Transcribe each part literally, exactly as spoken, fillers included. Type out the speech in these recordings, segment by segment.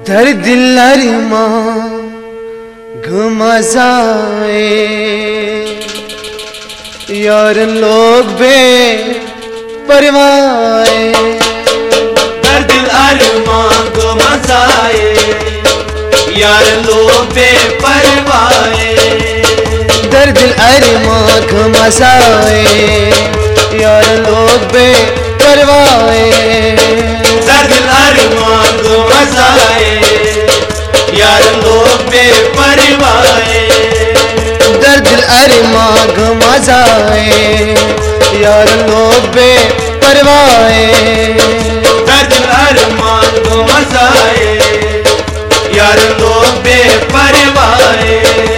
दर दिल अरमां घुमजाए यार लोग बे परवाए। दर दिल अरमां घुमजाए यार लोग बे परवाए। दर दिल अरमां घुमजाए यार लोग बे परवाए। दर दिल अरमां घुमजाए यार लोग बे परवाए। दर दिल अरमां घुमजाए यार लोग बे परवाए। दर दिल अरमां घुमजाए यार लोग बे परवाए।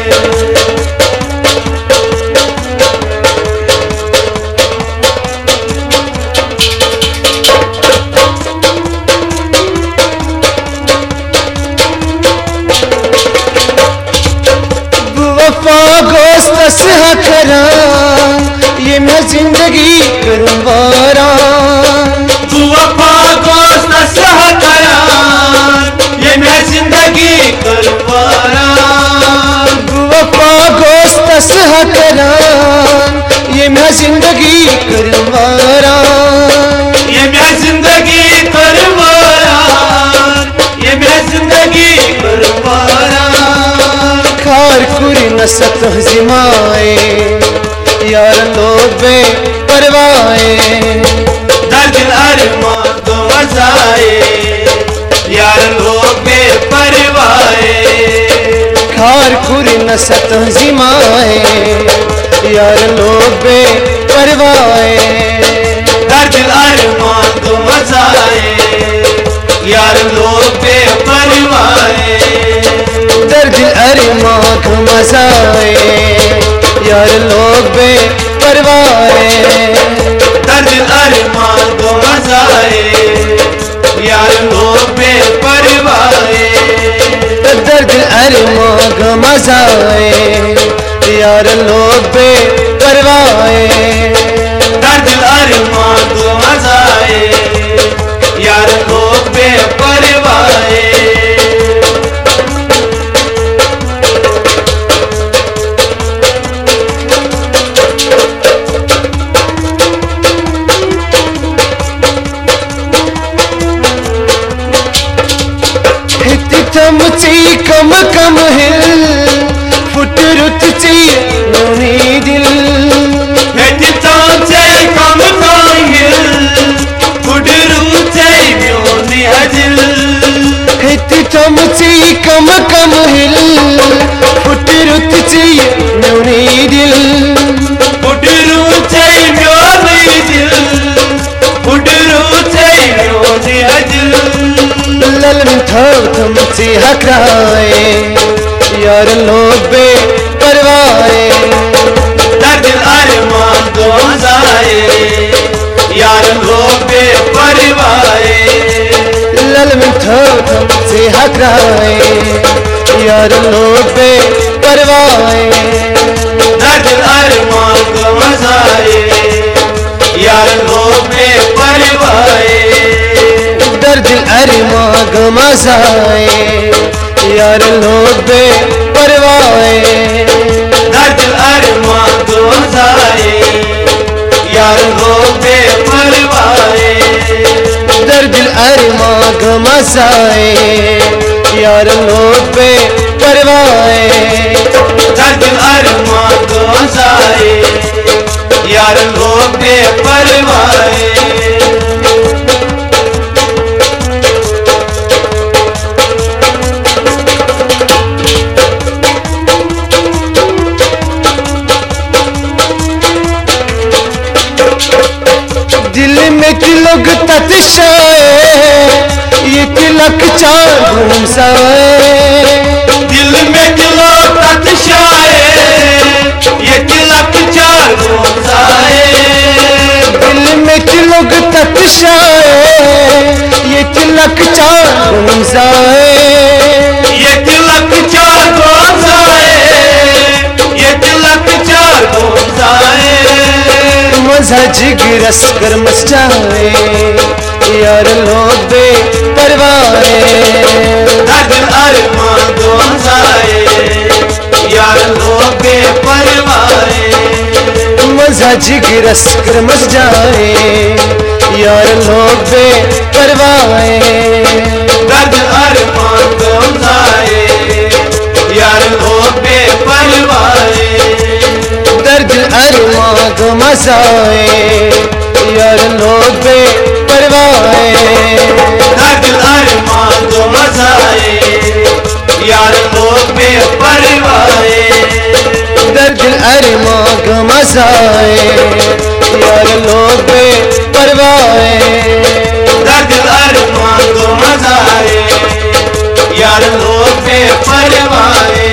वफा गोस्त सहा करा ये मैं जिंदगी करूं वारा। वफा गोस्त सहा करा ये मैं जिंदगी करूं वारा। वफा गोस्त सहा करा ये मैं जिंदगी करूं वारा। ये मैं जिंदगी करूं वारा। ये मैं जिंदगी करूं वारा। खार कुरी नसत जिमाए यार लोग बे परवाए। दर दिल अरमां घुमजाए यार लोग बे परवाए। खार कुरी नसत जिमाए यार लोग बे परवाए। दर दिल अरमां घुमजाए यार लोग बे परवाए। दर दिल अरमां घुमजाए यार लोग बे परवाए। दर दिल अरमां घुमजाए यार लोग बे परवाए। दर दिल अरमां घुमजाए यार लोग बे परवाए। दर दिल अरमां घुमजाए यार लोग बे परवाए। थम ची कम कम हिल फुट रुत ची नूनी दिल। हेति तां चे कम कम हिल फुट रुत चे म्योनी दिल। हेति थम ची कम कम हिल फुट रुत ची नूनी दिल। फुट रुत चे म्योनी दिल। फुट रुत चे म्योनी दिल। ललन थम थम ची हकराए यार लोग बे परवाए। दर दिल अरमां घुमजाए यार लोग बे परवाए। ललन थम थम ची हकराए यार लोग बे परवाए। दर दिल अरमां घुमजाए यार लोग बे परवाए। दर दिल अरमां घुमजाए यार लोग बे परवाए। दर दिल अरमां घुमजाए यार लोग बे परवाए। दर दिल अरमां घुमजाए यार लोग बे परवाए। दर दिल अरमां घुमजाए यार लोग बे परवाए। दिल में तिलक तत्शाए ये तिलक चार घूमसाए। दिल में तिलक तत्शाए ये तिलक चार घूमसाए। दिल में तिलक तत्शाए ये तिलक चार घूमसाए। ये तिलक चार घूमसाए। ये तिलक चार घूमसाए। मजा जिगरस कर मचाए यार लोग बे परवाए। जिगरस करमस जाए यार लोग बे परवाए दर्द अरमान गम जाए यार लोग बे परवाए दर्द अरमान गम जाए यार लोग बे परवाए दर्द अरमान गम जाए यार लोग बे परवाए दर्द अरमान गम जाए यार लोग बे परवाए दर्द अरमान गम जाए यार लोग बे परवाए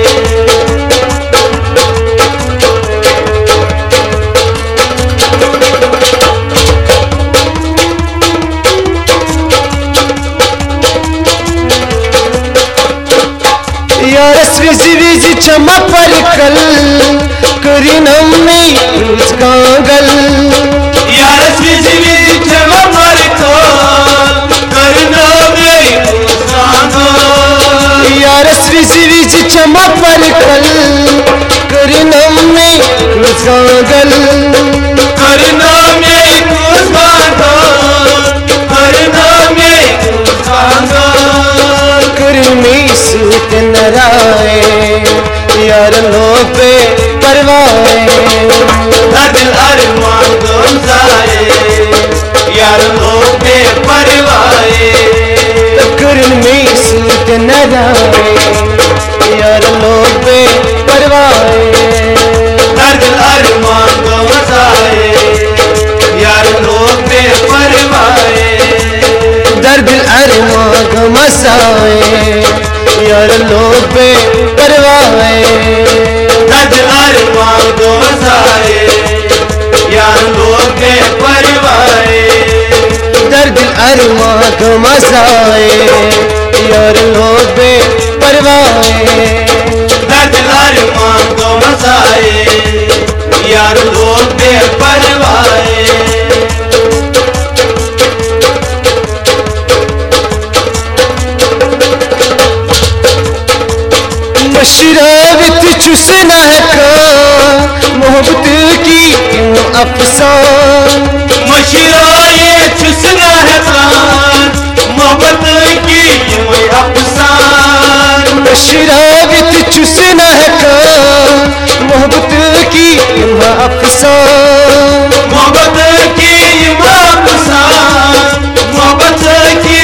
यारस विज विज चमा पर कल करी नम्मी रूज कांगल यारस विज विज चमा पर कल करना में कांगल यारस विज विज चमा पर कल करी नम्मी रूज कांगल करना में कांगल करना में कांगल करमी सूत नराए यार लोग पे परवाए दर्द अरमान गम जाए यार लोग बे परवाए करमी सूत नराए यार लोग पे परवाए दर्द अरमान गम जाए यार लोग बे परवाए दर्द अरमान गम जाए यार लोग पे परवाए दर्द अरमान गम जाए यार लोग बे परवाए दर्द अरमान गम जाए यार लोग पे परवाए दर्द अरमान गम जाए यार लोग बे परवाए मशरावत चुसना का मोहब्बत की अफसान मशराए चुसना है कान मोहब्बत की अफसान मशरावत चुसना का मोहब्बत की अफसान मोहब्बत की अफसान मोहब्बत की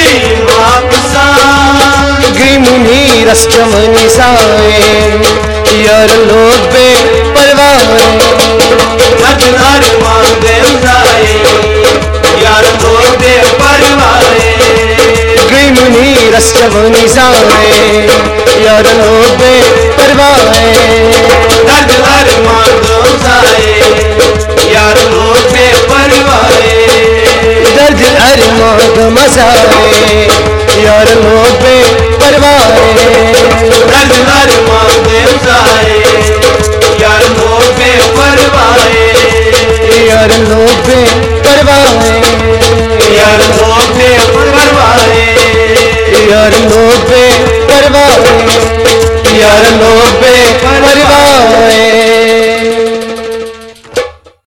अफसान गई मुनी रस्टमनी साए यार लोग बे परवाए दर्द अरमान गम जाए यार लोग बे परवाए गई मुनी रस्टमनी साए यार लोग बे परवाए दर्द अरमान गम जाए यार लोग बे परवाए दर्द अरमान गम जाए यार लोग बे परवाए दर्द अरमान गम जाए यार लोग बे परवाए यार लोग बे परवाए यार लोग बे परवाए यार लोग बे परवाए यार लोग बे